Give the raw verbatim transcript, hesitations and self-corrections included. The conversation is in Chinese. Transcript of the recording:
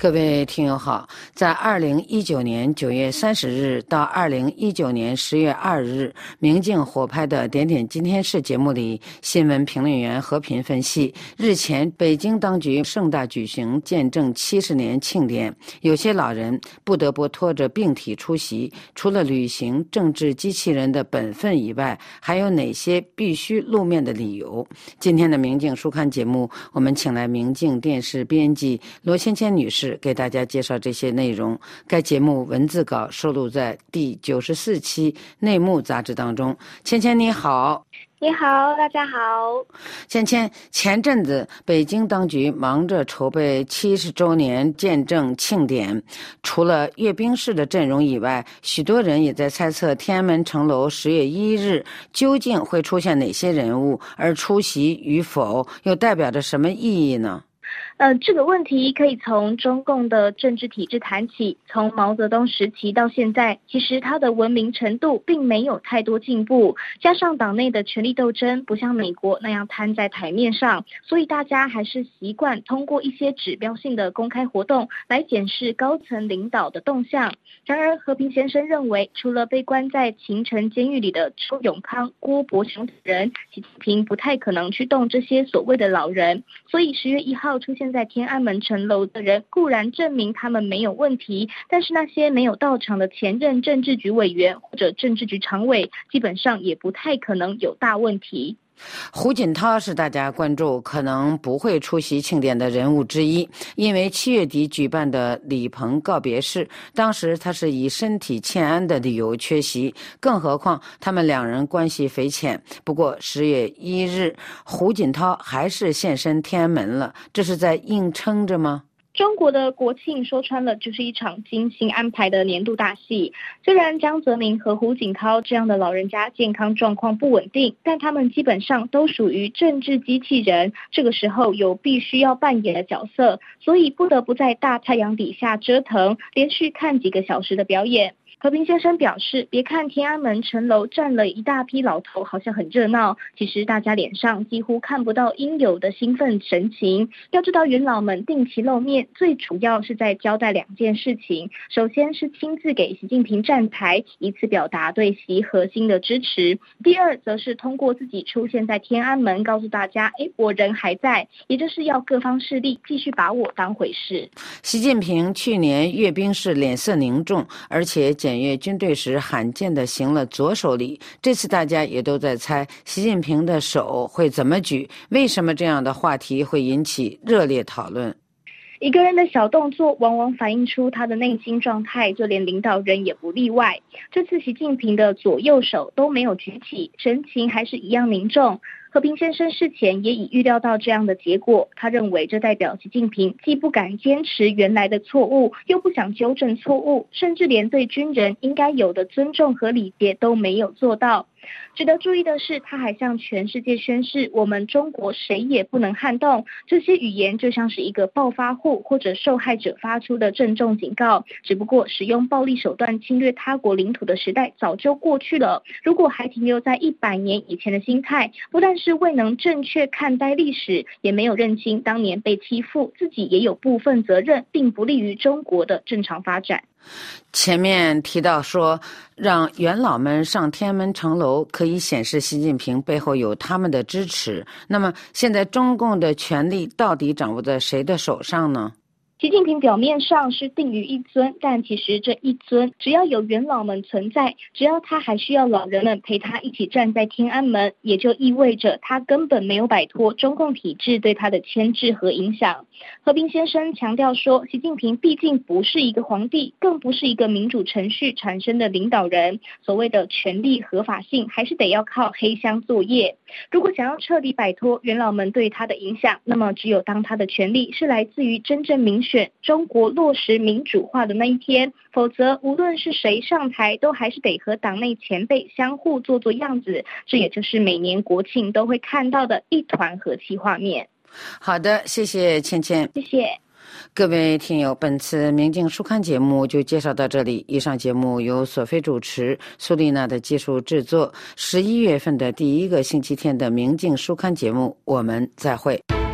各位听友好，在二零一九年九月三十日到二零一九年十月二日，明镜火拍的《点点今天事》节目里，新闻评论员和平分析，日前北京当局盛大举行建政七十年庆典，有些老人不得不拖着病体出席，除了履行政治机器人的本分以外，还有哪些必须露面的理由？今天的明镜书刊节目，我们请来明镜电视编辑罗芊芊女士给大家介绍这些内容。该节目文字稿收录在第九十四期《内幕》杂志当中。芊芊你好。 你好，大家好。 芊芊，前阵子北京当局忙着筹备七十周年建政庆典，除了阅兵式的阵容以外，许多人也在猜测天安门城楼十月一日究竟会出现哪些人物，而出席与否又代表着什么意义呢？ 呃，这个问题可以从中共的政治体制谈起。从毛泽东时期到现在，其实他的文明程度并没有太多进步，加上党内的权力斗争不像美国那样摊在台面上，所以大家还是习惯通过一些指标性的公开活动来检视高层领导的动向。然而和平先生认为，除了被关在秦城监狱里的周永康、郭伯雄等人，习近平不太可能去动这些所谓的老人。所以十月一号出现在天安门城楼的人固然证明他们没有问题，但是那些没有到场的前任政治局委员或者政治局常委基本上也不太可能有大问题。 胡锦涛是大家关注可能不会出席庆典的人物之一，因为七月底举办的李鹏告别式，当时他是以身体欠安的理由缺席，更何况他们两人关系匪浅。不过十月一日，胡锦涛还是现身天安门了，这是在硬撑着吗？ 中国的国庆说穿了就是一场精心安排的年度大戏。虽然江泽民和胡锦涛这样的老人家健康状况不稳定，但他们基本上都属于政治机器人，这个时候有必须要扮演的角色，所以不得不在大太阳底下折腾，连续看几个小时的表演。和平先生表示，别看天安门城楼站了一大批老头好像很热闹，其实大家脸上几乎看不到应有的兴奋神情。要知道元老们定期露面，最主要是在交代两件事情，首先是亲自给习近平站台，以此表达对习核心的支持；第二则是通过自己出现在天安门，告诉大家诶我人还在，也就是要各方势力继续把我当回事。 习近平去年阅兵时脸色凝重，而且检阅军队时罕见地行了左手礼，这次大家也都在猜习近平的手会怎么举，为什么这样的话题会引起热烈讨论？ 一个人的小动作往往反映出他的内心状态，就连领导人也不例外。这次习近平的左右手都没有举起，神情还是一样凝重。和平先生事前也已预料到这样的结果，他认为这代表习近平既不敢坚持原来的错误，又不想纠正错误，甚至连对军人应该有的尊重和礼节都没有做到。值得注意的是，他还向全世界宣示我们中国谁也不能撼动，这些语言就像是一个暴发户或者受害者发出的郑重警告，只不过使用暴力手段侵略他国领土的时代早就过去了。如果还停留在一百年以前的心态，不但是未能正确看待历史，也没有认清当年被欺负自己也有部分责任，并不利于中国的正常发展。 前面提到说，让元老们上天安门城楼可以显示习近平背后有他们的支持，那么现在中共的权力到底掌握在谁的手上呢？ 习近平表面上是定于一尊，但其实这一尊只要有元老们存在，只要他还需要老人们陪他一起站在天安门，也就意味着他根本没有摆脱中共体制对他的牵制和影响。和平先生强调说，习近平毕竟不是一个皇帝，更不是一个民主程序产生的领导人，所谓的权力合法性还是得要靠黑箱作业。如果想要彻底摆脱元老们对他的影响，那么只有当他的权力是来自于真正民选中国落实民主化的那一天，否则无论是谁上台，都还是得和党内前辈相互做做样子，这也就是每年国庆都会看到的一团和气画面。 好的，谢谢芊芊。 谢谢各位听友，本次明镜书刊节目就介绍到这里。以上节目由索菲主持，苏丽娜的技术制作。十一月份的第一个星期天的明镜书刊节目，我们再会。